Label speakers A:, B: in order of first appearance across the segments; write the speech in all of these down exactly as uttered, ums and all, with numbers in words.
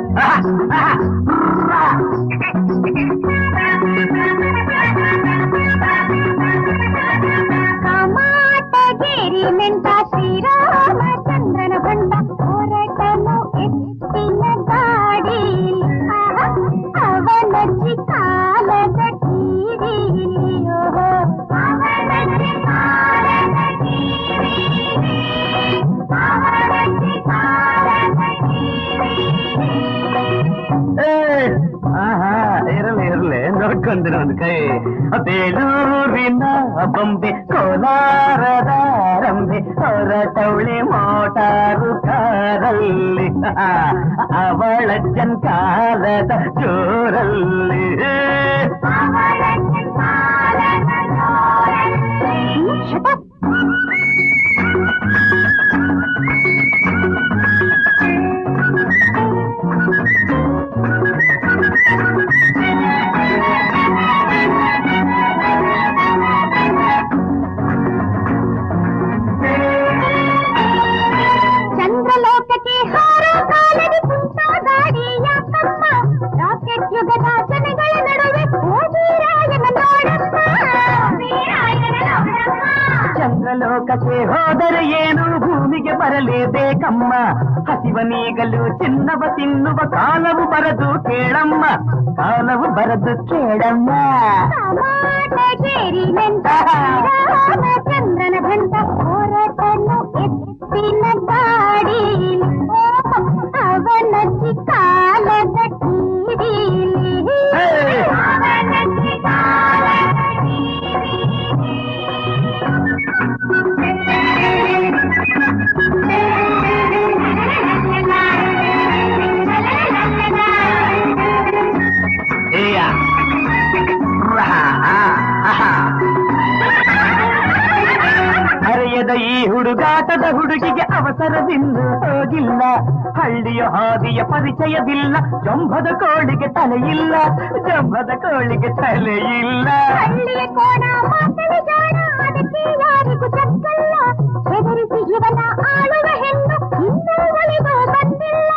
A: ಕಾಮಾಟಗೇರಿ ಮೆಂಟ ಶ್ರೀರಾಮಚಂದ್ರನ ಬಂಡ ಹೊರಟನು ಎತ್ತಿನ ಗಾಡಿ ಅವನಜ್ಜಿ ಕಾಲದ ತೀರಿಯೋ ಅವನಜ್ಜಿ ಕಾಲದ ಅವನಜ್ಜಿ ಕಾಲದ
B: ಆಹಾ ಇರಲಿ ಇರಲಿ ನೋಡ್ಕೊಂಡ್ರೆ ಒಂದು ಕೈ ಬೇಲೂರಿನ ಬೊಂಬೆ ಕೋಲಾರದ ರಂಬೆ ಹೊರಟವಳೆ ಮೋಟಾರು ಕಾರಲ್ಲಿ ಅವಳಜ್ಜನ್ ಕಾಲದ ಜೋರಲ್ಲಿ
A: ಚಂದ್ರಲೋಕಕ್ಕೆ ಹಾರೋ ಕಾಲದಿ ಕುಂತ ಗಾಡಿ ಯಾಕಮ್ಮ ರಾಕೆಟ್ ಯುಗದ ಜನಗಳ ನಡುವೆ ಓದಿರಾಯನ ನೋಡಮ್ಮ
B: ಚಂದ್ರಲೋಕಕ್ಕೆ ಹೋದರೆ ಏನು ಭೂಮಿಗೆ ಬರಲೇಬೇಕಮ್ಮ ಹಸಿವನೀಗಲು ಚಿನ್ನವ ತಿನ್ನುವ ಕಾಲವು ಬರದು ಕೇಳಮ್ಮ ಕಾಲವು ಬರದು ಕೇಳಮ್ಮ
A: ಕಾಮಾಟಗೇರಿ ಮೆಂಟ ರಾಮಚಂದ್ರನ ಭಂಟ ಹೊರಟನು ಎತ್ತಿನ ಗಾಡಿ ಅವನಜ್ಜಿ ಕಾಲದ ತೀರಿಲಿ ಅವನಜ್ಜಿ ಕಾಲದ
B: ಹರೆಯದ ಈ ಹುಡುಗಾಟದ ಹುಡುಗಿಗೆ ಅವಸರವಿಂದು ಹೋಗಿಲ್ಲ ಹಳ್ಳಿಯ ಹಾದಿಯ ಪರಿಚಯವಿಲ್ಲ ಜಂಭದ ಕೋಳಿಗೆ ತಲೆಯಿಲ್ಲ ಜಂಭದ ಕೋಳಿಗೆ ತಲೆಯಿಲ್ಲ
A: ಹಳ್ಳಿಯ ಕೋಣ ಮಾತಲಿ ಜಾಣ ಅದಕ್ಕೆ ಯಾರಿಗೂ ಚಕ್ಕಲ್ಲ ಹೆದರಿಸಿ ಇವನ ಆಳುವ ಹೆಣ್ಣು ಇನ್ನೂ ಒಲಿದು ಬಂದಿಲ್ಲ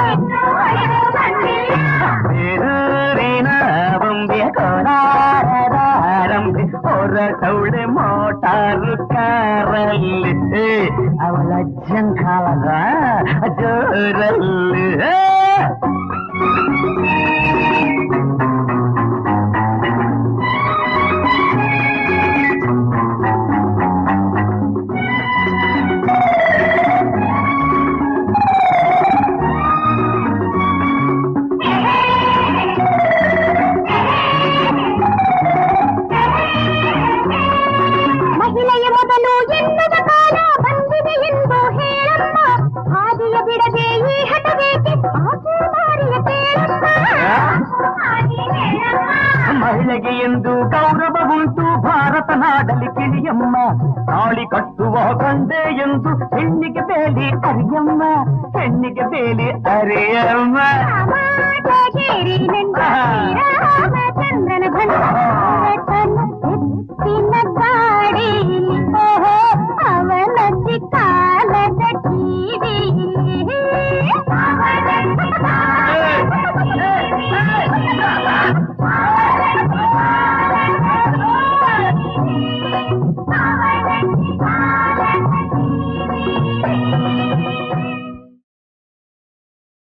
B: ಬೇರೂರಿನ ಬೊಂಬೆ ಕೋಲಾರದ ರಂಬೆ ಹೊರಟವಳೆ ಮೋಟಾರು ಕಾರಲ್ಲಿ ಅವಳ ಜಂಕಾಲದ ಜೋರಲ್ಲಿ
A: ಮಹಿಳೆಯ ಮೊದಲು ಎನ್ನದ ಕಾಲ ಬಂದಿದೆ ಎಂದು ಹೇಳಮ್ಮ ಹಾದಿಯ ಬಿಡದೆ ಈ ಹಠವೇಕೆ ಆಸಮಾರಿಯ
B: ಮಹಿಳೆಗೆ ಎಂದು ಗೌರವ ಉಂಟು ಭಾರತ ನಾಡಲಿ ಕಿಳಿಯಮ್ಮ ತಾಳಿ ಕಟ್ಟುವ ಗಂಡೆ ಎಂದು ಹೆಣ್ಣಿಗೆ ಬೇಲಿ ಅರಿಯಮ್ಮ ಹೆಣ್ಣಿಗೆ ಬೇಲಿ ಅರಿಯಮ್ಮ
A: ಕಾಮಾಟಗೇರಿ ಮೆಂಟ ಶ್ರೀರಾಮಚಂದ್ರನ ಭಂಡ ಹೊರಟನು ಎತ್ತಿನ ಗಾಡಿ ಅವನಜ್ಜಿ ಕಾಲದ ತೀರಿಲಿ ಅವನಜ್ಜಿ ಕಾಲದ